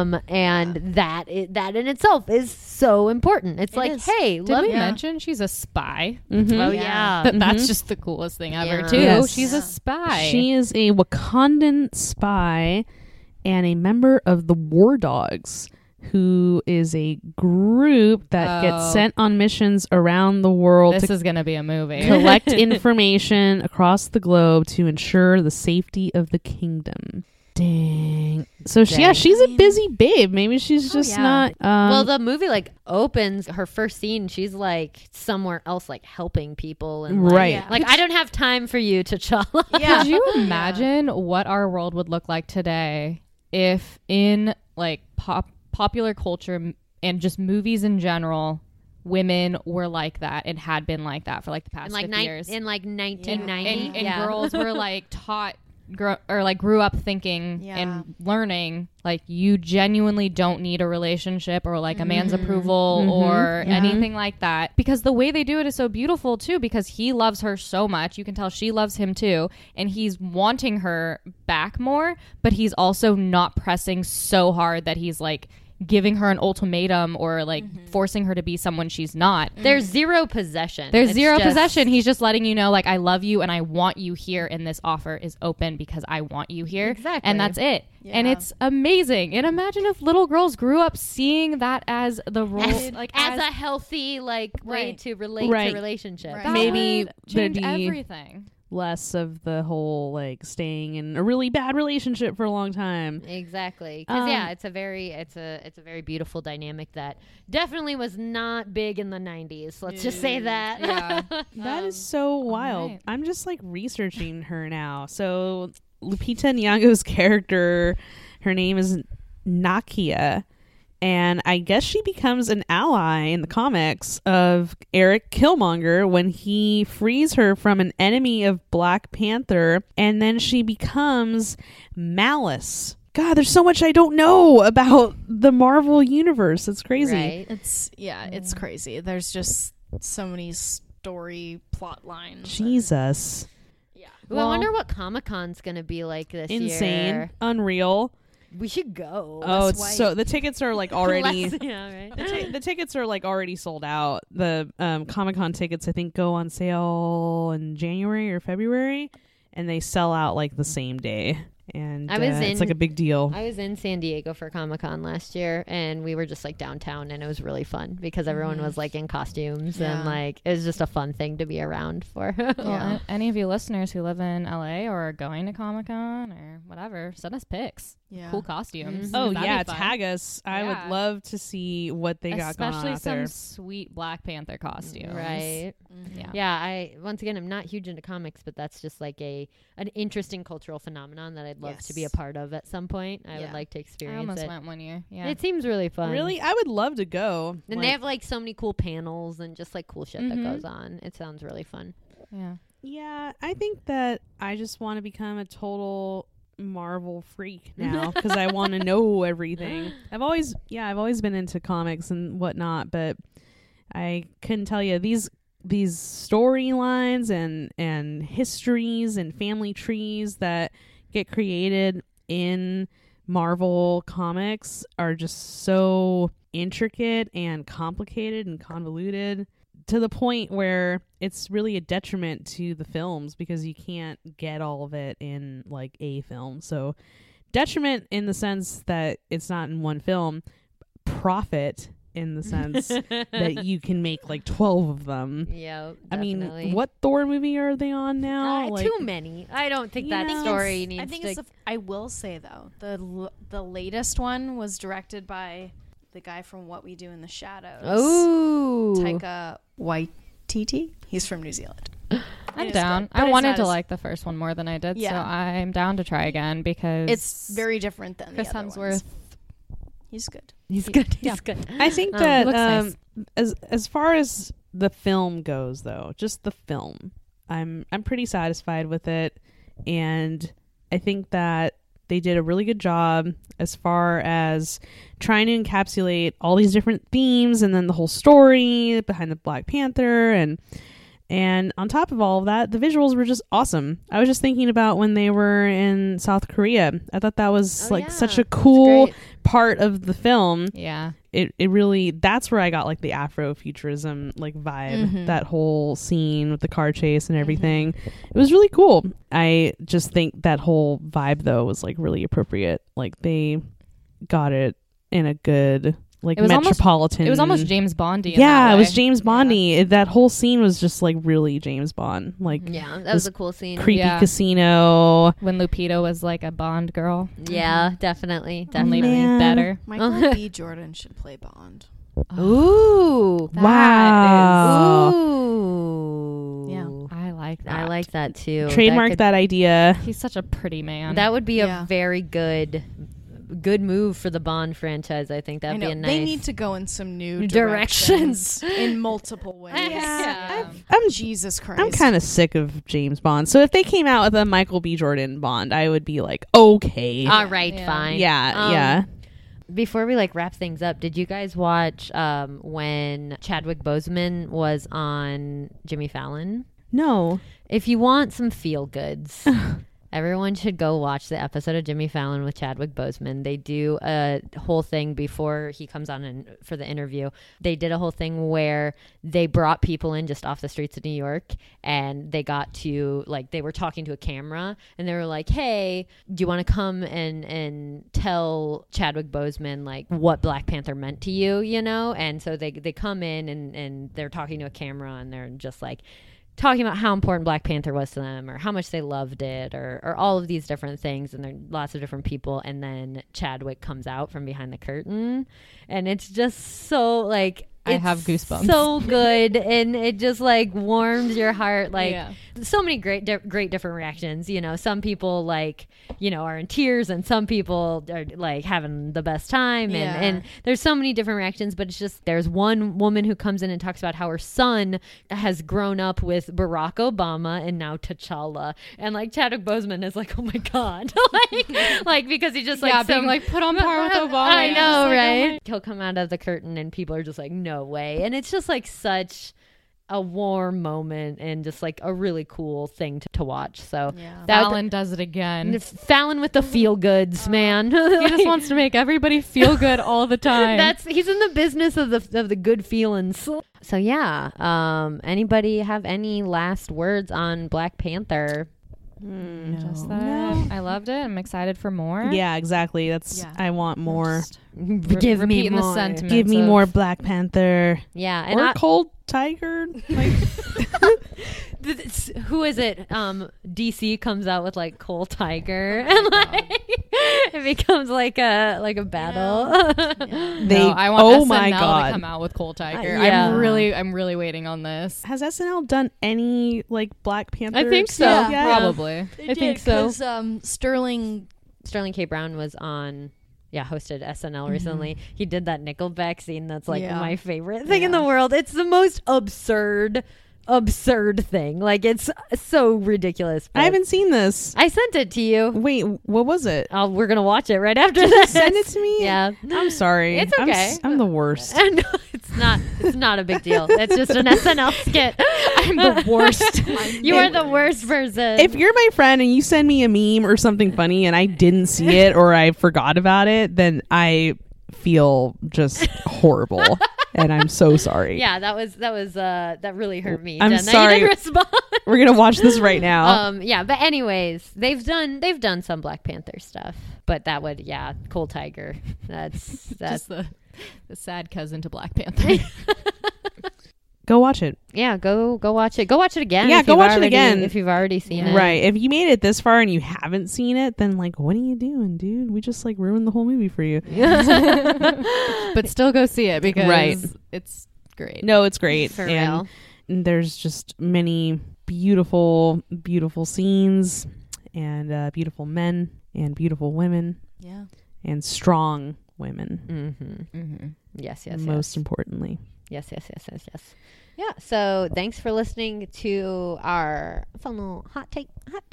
And that in itself is so important. It's like, is. hey, Did love we you. mention she's a spy? Mhm. Oh Yeah. yeah. That's just the coolest thing ever, Yeah. too. Yes. She's Yeah. a spy. She is a Wakandan spy and a member of the War Dogs, who is a group that gets Oh. sent on missions around the world This to is gonna be a movie. collect information across the globe to ensure the safety of the kingdom. Dang. So Dang. she's a busy babe. Maybe she's just yeah. not. Well, the movie like opens her first scene. She's like somewhere else, like helping people, and like, Right. Yeah. like I don't have time for you, T'Challa. Yeah. Could you imagine what our world would look like today if in like popular culture and just movies in general, women were like that and had been like that for like the past in like 50 years. in like 1990, and girls were like taught grew up thinking and learning like you genuinely don't need a relationship or like a man's approval or anything like that, because the way they do it is so beautiful too, because he loves her so much, you can tell she loves him too, and he's wanting her back more, but he's also not pressing so hard that he's like giving her an ultimatum or like forcing her to be someone she's not. There's zero possession. Possession. He's just letting you know, like, I love you and I want you here, and this offer is open because I want you here. Exactly. And that's it. Yeah. And it's amazing. And imagine if little girls grew up seeing that as the role, as a healthy way to relate to relationships. Right. That Maybe would change there'd be everything. less of the whole like staying in a really bad relationship for a long time. Exactly, because it's a very beautiful dynamic that definitely was not big in the 90s. Let's just say that. Yeah. That is so wild. right. I'm just like researching her now. So Lupita Nyong'o's character, her name is Nakia, and I guess she becomes an ally in the comics of Eric Killmonger when he frees her from an enemy of Black Panther, and then she becomes Malice. God, there's so much I don't know about the Marvel universe. It's crazy. Right. It's crazy. There's just so many story plot lines. Jesus. Ooh, I wonder what Comic-Con's going to be like this Insane. year. Unreal. We should go. Oh, it's so the tickets are like already right. the tickets are like already sold out. The Comic-Con tickets I think go on sale in January or February, and they sell out like the same day. And it's like a big deal. I was in San Diego for Comic-Con last year, and we were just like downtown, and it was really fun because everyone was like in costumes and like it was just a fun thing to be around for. Well, any of you listeners who live in LA or are going to Comic-Con or whatever, send us pics. Yeah. Cool costumes. Oh That'd yeah, be fun. tag us. I would love to see what they got going on Especially out some there. sweet Black Panther costumes. Right. Yeah. Yeah, I once again I'm not huge into comics, but that's just like an interesting cultural phenomenon that I'd love to be a part of at some point. I would like to I experience almost it. went one year. Yeah. It seems really fun. Really, I would love to go. And they have like so many cool panels and just like cool shit that goes on. It sounds really fun. yeah. Yeah, I think that I just want to become a total Marvel freak now because I want to know everything. I've always been into comics and whatnot, but I couldn't tell you these storylines and histories and family trees that get created in Marvel comics are just so intricate and complicated and convoluted to the point where it's really a detriment to the films because you can't get all of it in like a film. So detriment in the sense that it's not in one film, profit in the sense that you can make like 12 of them. Yeah, I mean, what Thor movie are they on now? Too many. I don't think that story needs to... I will say though, the latest one was directed by the guy from What We Do in the Shadows. Oh, Taika Waititi. He's from New Zealand. I'm down. I wanted to like the first one more than I did, so I'm down to try again because it's very different than Chris the other Hemsworth. ones. He's good. He's good. He's good. I think that nice. as far as the film goes, though, just the film, I'm pretty satisfied with it, and I think that they did a really good job as far as trying to encapsulate all these different themes and then the whole story behind the Black Panther and on top of all of that, the visuals were just awesome. I was just thinking about when they were in South Korea. I thought that was such a cool part of the film. Yeah. It really, that's where I got like the Afrofuturism like vibe, that whole scene with the car chase and everything. It was really cool. I just think that whole vibe though was like really appropriate. Like they got it in a good like metropolitan. It was almost James Bondy. Yeah, it was James Bondy. That whole scene was just like really James Bond. Like that was a cool scene. Creepy casino when Lupita was like a Bond girl. Yeah, definitely better. Michael B. Jordan should play Bond. Ooh, wow. Ooh, yeah, I like that. I like that too. Trademark that idea. He's such a pretty man. That would be a very good good move for the Bond franchise. I think that'd be a nice. They need to go in some new directions in multiple ways. Jesus Christ. I'm kind of sick of James Bond. So if they came out with a Michael B. Jordan Bond, I would be like, okay. All right, fine. Yeah. Before we wrap things up, did you guys watch when Chadwick Boseman was on Jimmy Fallon? No. If you want some feel goods, everyone should go watch the episode of Jimmy Fallon with Chadwick Boseman. They do a whole thing before he comes on for the interview. They did a whole thing where they brought people in just off the streets of New York, and they got to they were talking to a camera, and they were like, "Hey, do you want to come and tell Chadwick Boseman what Black Panther meant to you?" You know, and so they come in and they're talking to a camera, and they're just talking about how important Black Panther was to them, or how much they loved it, or all of these different things, and there are lots of different people, and then Chadwick comes out from behind the curtain, and it's just so I have goosebumps. So good, and it just warms your heart. So many great different reactions. You know, some people are in tears, and some people are having the best time, and there's so many different reactions. But it's just there's one woman who comes in and talks about how her son has grown up with Barack Obama and now T'Challa, and Chadwick Boseman is oh my god, because he just being put on par with Obama. I know, right? He'll come out of the curtain, and people are just no way, and it's just such a warm moment, and just a really cool thing to watch. So Fallon does it again. Fallon with the feel goods, man. He just wants to make everybody feel good all the time. He's in the business of the good feelings. So anybody have any last words on Black Panther? Just that I loved it. I'm excited for more. Yeah, exactly. I want more. Give me more. The sentiments. Give me more Black Panther. Yeah, and or Cold Tiger. Who is it? DC comes out with Cold Tiger, and it becomes a battle. I want SNL to come out with Cold Tiger. I'm really waiting on this. Has SNL done any Black Panther? I think so. Yeah. Probably. I think so. Sterling K. Brown was on. Yeah, hosted SNL recently. He did that Nickelback scene that's my favorite thing in the world. It's the most absurd thing. It's so ridiculous. I haven't seen this. I sent it to you. Wait, what was it? We're gonna watch it right after this. Send it to me. Yeah, I'm sorry. It's okay. I'm the worst. No, it's not a big deal. It's just an SNL skit. I'm the worst. You are the worst person. If you're my friend and you send me a meme or something funny and I didn't see it or I forgot about it, then I feel just horrible. And I'm so sorry. Yeah, that really hurt me. I'm Jen, sorry. That you didn't respond. We're gonna watch this right now. Yeah, but anyways, they've done some Black Panther stuff, but that would Cold Tiger. That's just the sad cousin to Black Panther. Go watch it. Yeah, go watch it. Go watch it again. Yeah, go watch it again if you've already seen it. Right. If you made it this far and you haven't seen it, then what are you doing, dude? We just ruined the whole movie for you. But still go see it because it's great. No, it's great. For real. And there's just many beautiful, beautiful scenes and beautiful men and beautiful women. Yeah. And strong women. Mm-hmm. Mm-hmm. Yes. Most importantly. Yes. Yeah. So thanks for listening to our fun little hot take.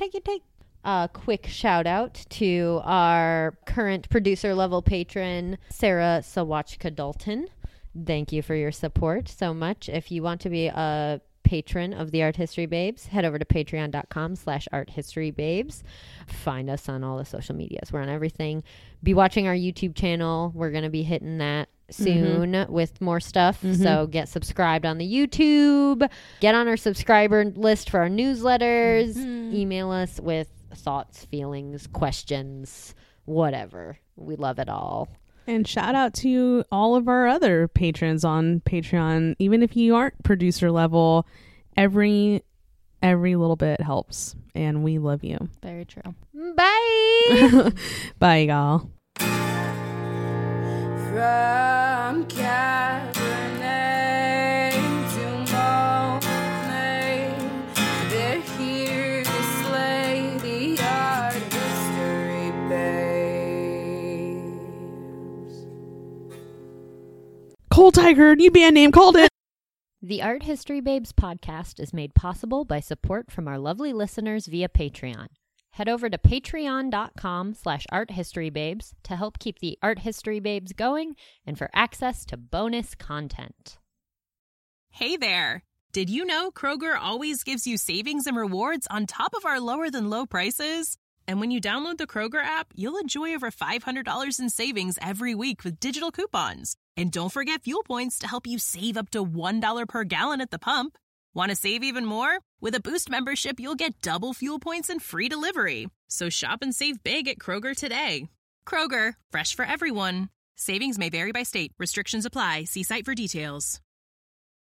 Quick shout out to our current producer level patron, Sarah Sawachka Dalton. Thank you for your support so much. If you want to be a patron of the Art History Babes, head over to patreon.com/arthistorybabes. Find us on all the social medias. We're on everything. Be watching our YouTube channel. We're going to be hitting that soon with more stuff. So get subscribed on the YouTube. Get on our subscriber list for our newsletters. Email us with thoughts, feelings, questions, whatever. We love it all. And shout out to all of our other patrons on Patreon. Even if you aren't producer level, every little bit helps. And we love you. Very true. Bye. Bye, y'all. From Cabernet to Monet, they're here to slay the art history babes. Cold Tiger, new band name, called it. The Art History Babes podcast is made possible by support from our lovely listeners via Patreon. Head over to patreon.com/arthistorybabes to help keep the Art History Babes going and for access to bonus content. Hey there! Did you know Kroger always gives you savings and rewards on top of our lower-than-low prices? And when you download the Kroger app, you'll enjoy over $500 in savings every week with digital coupons. And don't forget fuel points to help you save up to $1 per gallon at the pump. Want to save even more? With a Boost membership, you'll get double fuel points and free delivery. So shop and save big at Kroger today. Kroger, fresh for everyone. Savings may vary by state. Restrictions apply. See site for details.